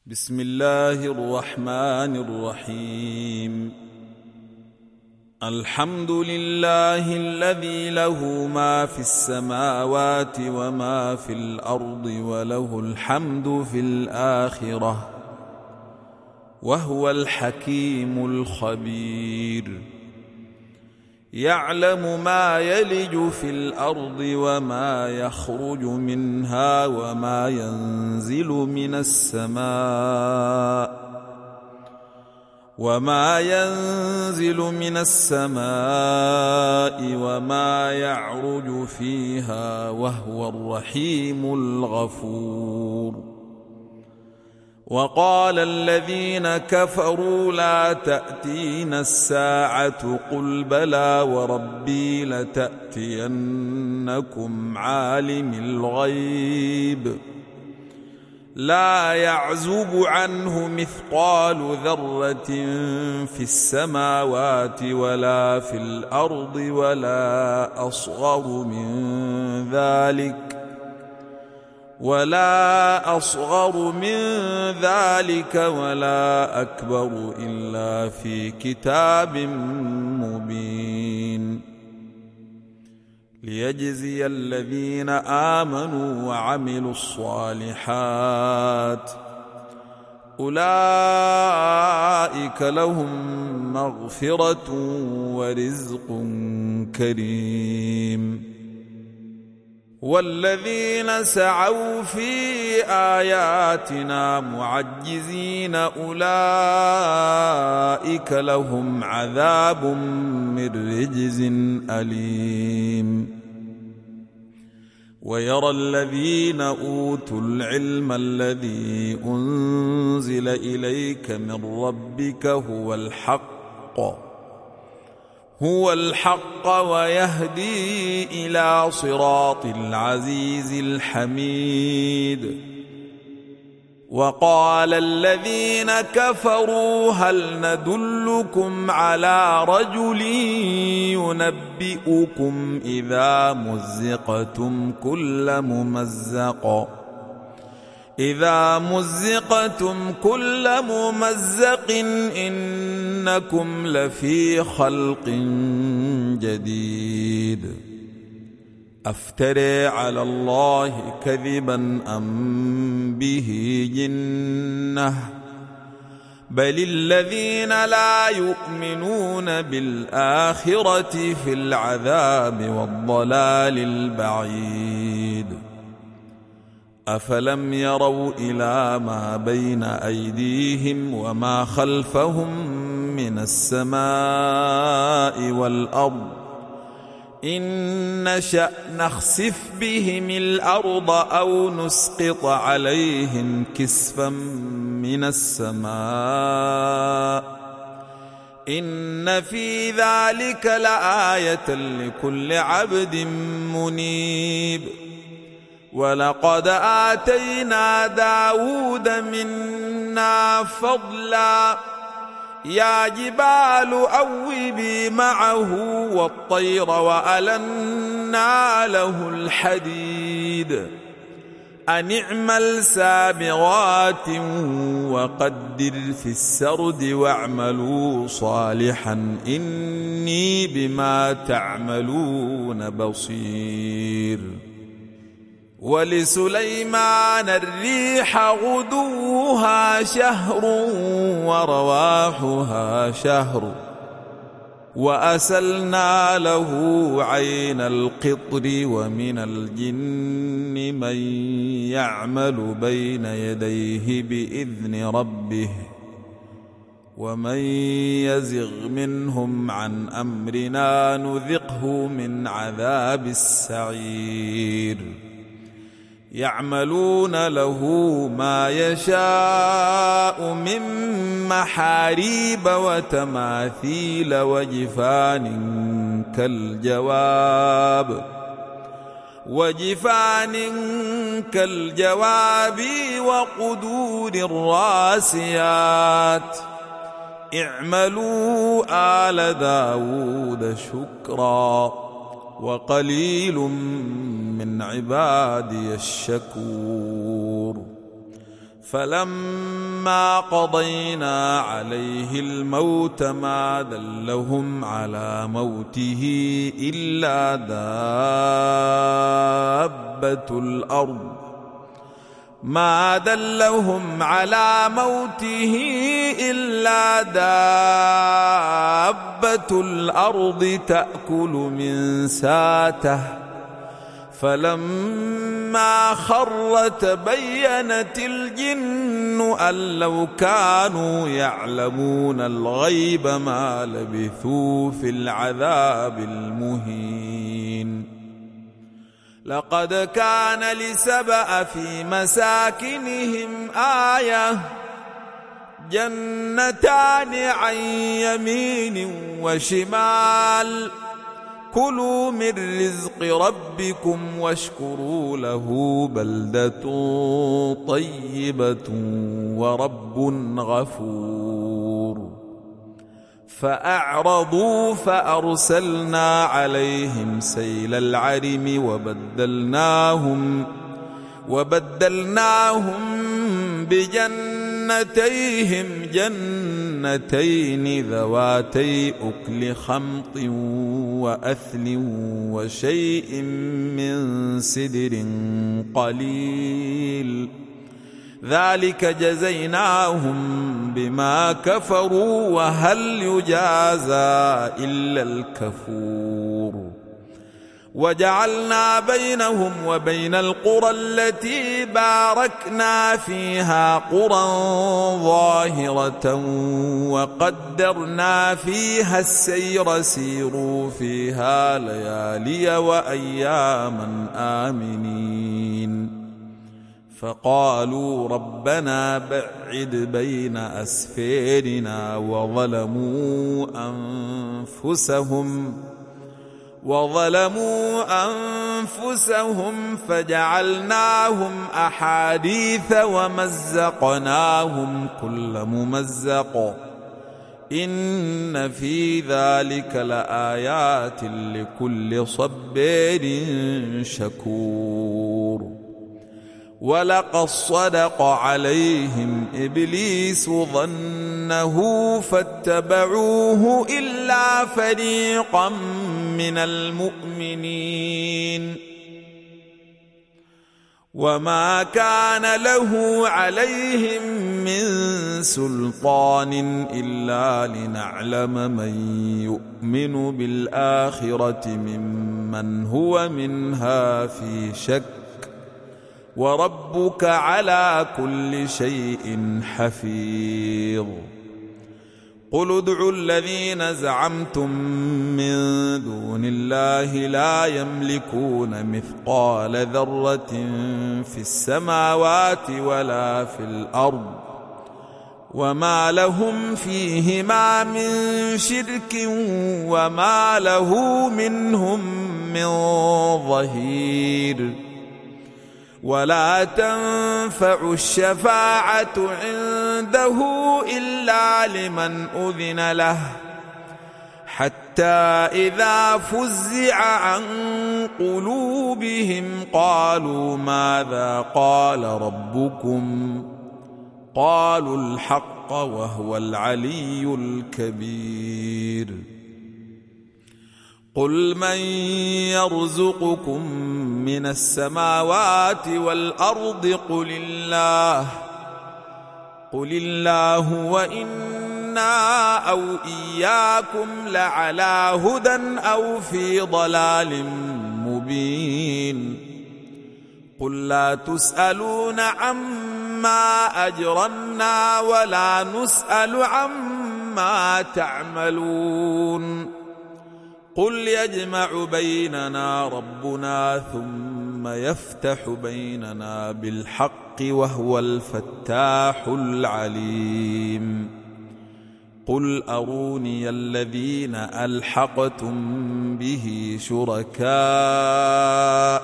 بسم الله الرحمن الرحيم. الحمد لله الذي له ما في السماوات وما في الأرض وله الحمد في الآخرة وهو الحكيم الخبير. يعلم ما يلج في الأرض وما يخرج منها وما ينزل من السماء وما يعرج فيها وهو الرحيم الغفور. وقال الذين كفروا لا تأتينا الساعة قل بلى وربي لتأتينكم عالم الغيب لا يعزب عنه مثقال ذرة في السماوات ولا في الأرض ولا أصغر من ذلك ولا أكبر إلا في كتاب مبين. ليجزي الذين آمنوا وعملوا الصالحات أولئك لهم مغفرة ورزق كريم. والذين سعوا في آياتنا معجزين أولئك لهم عذاب من رجز أليم. ويرى الذين أوتوا العلم الذي أنزل إليك من ربك هو الحق ويهدي إلى صراط العزيز الحميد. وقال الذين كفروا هل ندلكم على رجل ينبئكم إذا مزقتم كل ممزق إنكم لفي خلق جديد. أفتري على الله كذبا أم به جنة بل الذين لا يؤمنون بالآخرة في العذاب والضلال البعيد. أفلم يروا إلى ما بين أيديهم وما خلفهم من السماء والأرض إن نشأ نخسف بهم الأرض أو نسقط عليهم كسفا من السماء إن في ذلك لآية لكل عبد منيب. ولقد آتينا داود منا فضلا يا جبال أوبي معه والطير وألنا له الحديد أن اعمل سابغات وقدر في السرد واعملوا صالحا إني بما تعملون بصير. ولسليمان الريح غدوها شهر ورواحها شهر وأسلنا له عين القطر ومن الجن من يعمل بين يديه بإذن ربه ومن يزغ منهم عن أمرنا نذقه من عذاب السعير. يعملون له ما يشاء من محاريب وتماثيل وجفان كالجواب وقدور الراسيات. اعملوا آل داود شكرا وقليل من عبادي الشكور. فلما قضينا عليه الموت ما دلهم على موته إلا دابة الأرض تأكل من ساته فلما خر تبينت الجن أن لو كانوا يعلمون الغيب ما لبثوا في العذاب المهين. لقد كان لسبأ في مساكنهم آية جنتان عن يمين وشمال كلوا من رزق ربكم واشكروا له بلدة طيبة ورب غفور. فأعرضوا فأرسلنا عليهم سيل العرم وبدلناهم بجنتيهم جنتين ذواتي أكل خمط وأثل وشيء من سدر قليل ذلك جزيناهم بما كفروا وهل يجازى إلا الكفور. وجعلنا بينهم وبين القرى التي باركنا فيها قرى ظاهرة وقدرنا فيها السير سيروا فيها ليالي وأياما آمنين. فقالوا ربنا بعد بين أسفارنا وظلموا أنفسهم فجعلناهم أحاديث ومزقناهم كل ممزق إن في ذلك لآيات لكل صبار شكور. ولقد صدق عليهم إبليس ظنه فاتبعوه إلا فريقا من المؤمنين وما كان له عليهم من سلطان إلا لنعلم من يؤمن بالآخرة ممن هو منها في شك وربك على كل شيء حفيظ. قل ادعوا الذين زعمتم من دون الله لا يملكون مثقال ذرة في السماوات ولا في الأرض وما لهم فيهما من شرك وما له منهم من ظهير. ولا تنفع الشفاعة عنده إلا لمن أذن له حتى إذا فزع عن قلوبهم قالوا ماذا قال ربكم قالوا الحق وهو العلي الكبير. قل من يرزقكم من السماوات والأرض قل الله وإنا أو إياكم لعلى هدى أو في ضلال مبين. قل لا تسألون عما أجرمنا ولا نسأل عما تعملون. قل يجمع بيننا ربنا ثم يفتح بيننا بالحق وهو الفتاح العليم. قل أروني الذين ألحقتم به شركاء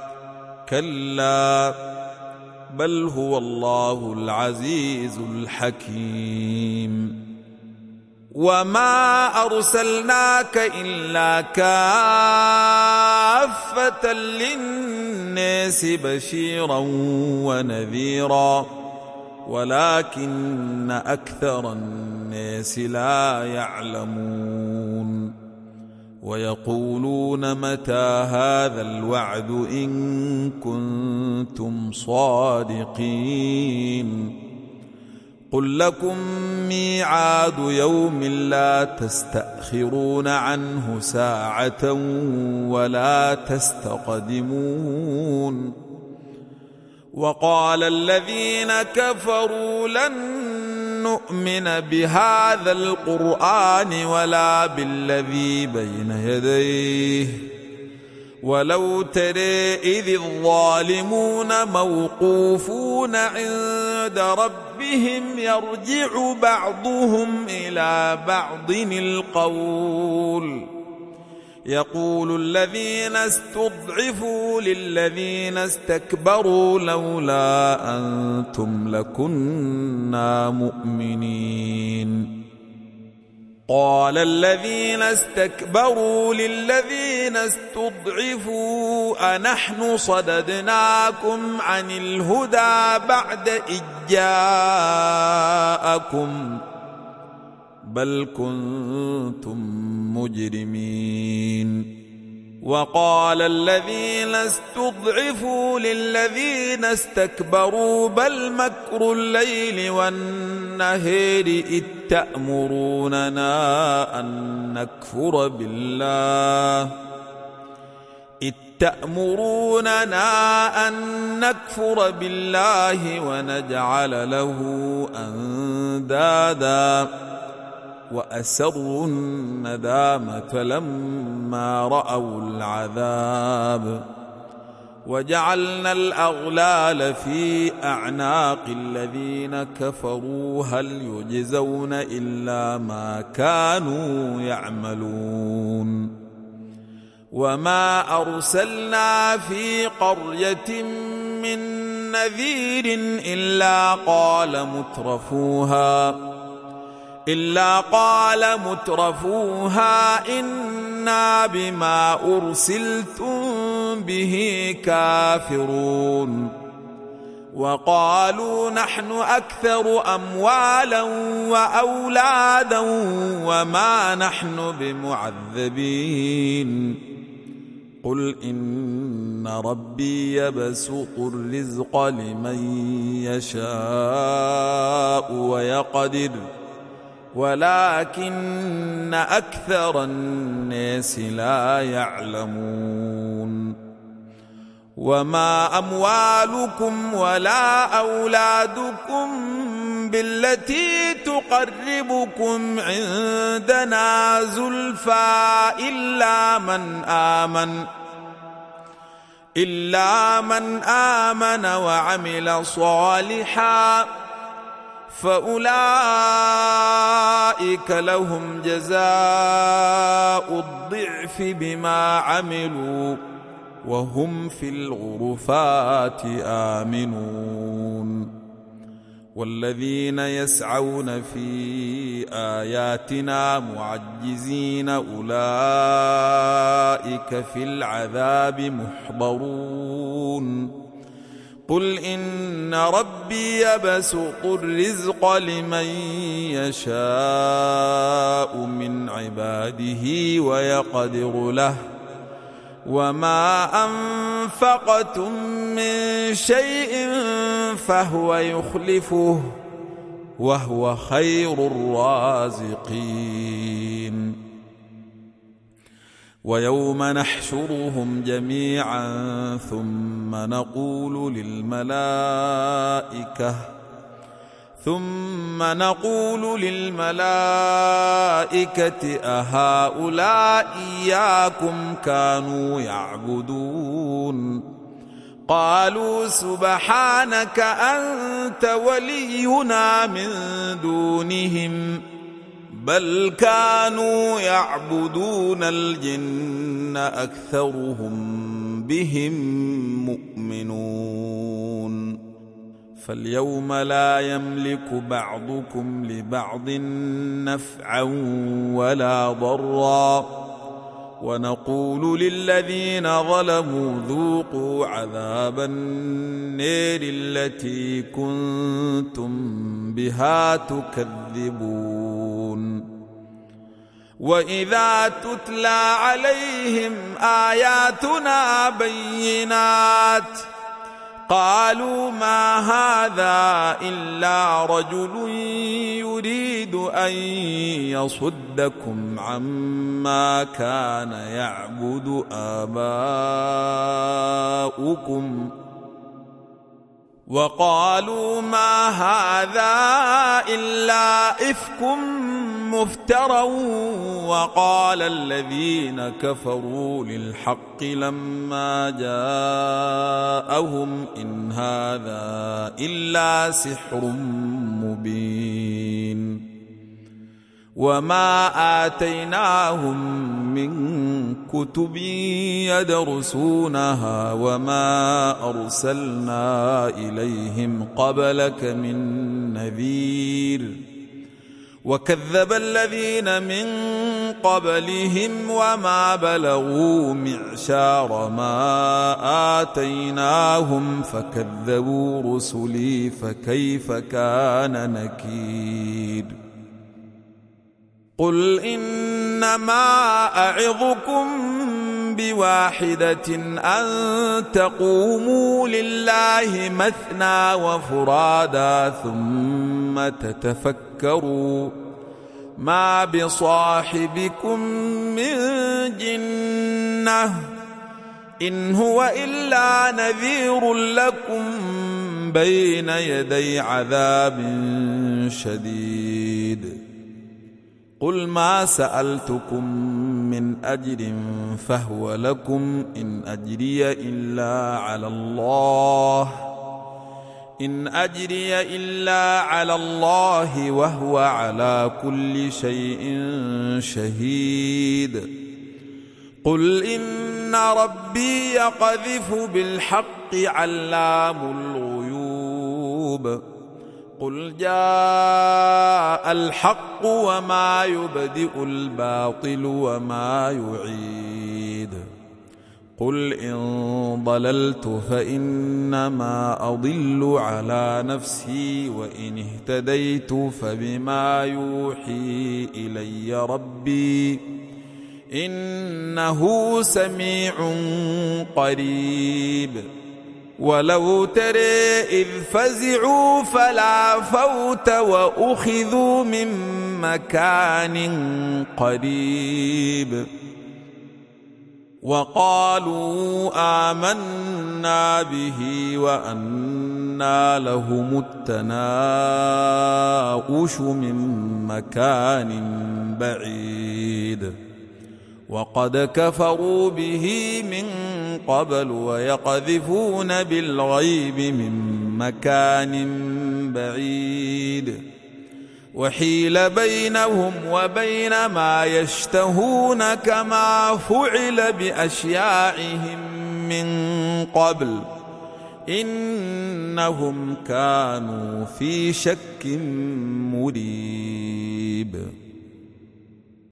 كلا بل هو الله العزيز الحكيم. وما أرسلناك إلا كافة للناس بشيرا ونذيرا ولكن أكثر الناس لا يعلمون ويقولون متى هذا الوعد إن كنتم صادقين قل لكم ميعاد يوم لا تستأخرون عنه ساعة ولا تستقدمون وقال الذين كفروا لن نؤمن بهذا القرآن ولا بالذي بين يديه ولو ترى إذ الظالمون موقوفون عند ربهم يرجع بعضهم إلى بعض القول يقول الذين استضعفوا للذين استكبروا لولا أنتم لكنا مؤمنين قال الذين استكبروا للذين استضعفوا أنحن صددناكم عن الهدى بعد إذ جاءكم بل كنتم مجرمين وقال الذين استضعفوا للذين استكبروا بل مكر الليل والنهار إذ تأمروننا أن نكفر بالله ونجعل له أندادا وأسروا الندامة لما رأوا العذاب وجعلنا الأغلال في أعناق الذين كفروا هل يجزون إلا ما كانوا يعملون وما أرسلنا في قرية من نذير إلا قال مترفوها إنا بما أرسلتم به كافرون وقالوا نحن أكثر أموالا وأولادا وما نحن بمعذبين قل إن ربي يبسط الرزق لمن يشاء ويقدر ولكن أكثر الناس لا يعلمون وما أموالكم ولا أولادكم بالتي تقربكم عندنا زلفى إلا من آمن وعمل صالحا فأولئك لهم جزاء الضعف بما عملوا وهم في الغرفات آمنون والذين يسعون في آياتنا معجزين أولئك في العذاب محضرون قل إن ربي يبسط الرزق لمن يشاء من عباده ويقدر له وما أنفقتم من شيء فهو يخلفه وهو خير الرازقين ويوم نحشرهم جميعا ثم نقول للملائكة أهؤلاء إياكم كانوا يعبدون قالوا سبحانك أنت ولينا من دونهم بل كانوا يعبدون الجن أكثرهم بهم مؤمنون فاليوم لا يملك بعضكم لبعض نفعا ولا ضرا ونقول للذين ظلموا ذوقوا عذاب النار التي كنتم بها تكذبون وإذا تتلى عليهم آياتنا بينات قالوا ما هذا إلا رجل يريد أن يصدكم عما كان يعبد آباؤكم وقالوا ما هذا إلا إفك مفترى وقال الذين كفروا للحق لما جاءهم إن هذا إلا سحر مبين وما آتيناهم من كتب يدرسونها وما أرسلنا إليهم قبلك من نذير وكذب الذين من قبلهم وما بلغوا معشار ما آتيناهم فكذبوا رسلي فكيف كان نكير قل إنما أعظكم بواحدة أن تقوموا لله مثنى وفرادا ثم تتفكروا ما بصاحبكم من جنة إن هو إلا نذير لكم بين يدي عذاب شديد قل ما سألتكم من أجر فهو لكم إن أجري إلا على الله وهو على كل شيء شهيد قل إن ربي يقذف بالحق علام الغيوب قل جاء الحق وما يبدئ الباطل وما يعيد قل إن ضللت فإنما أضل على نفسي وإن اهتديت فبما يوحي إلي ربي إنه سميع قريب ولو ترى إذ فزعوا فلا فوت وأخذوا من مكان قريب وقالوا آمنا به وأنى لهم التناؤش من مكان بعيد وقد كفروا به من قبل ويقذفون بالغيب من مكان بعيد وحيل بينهم وبين ما يشتهون كما فعل بأشياعهم من قبل إنهم كانوا في شك مريب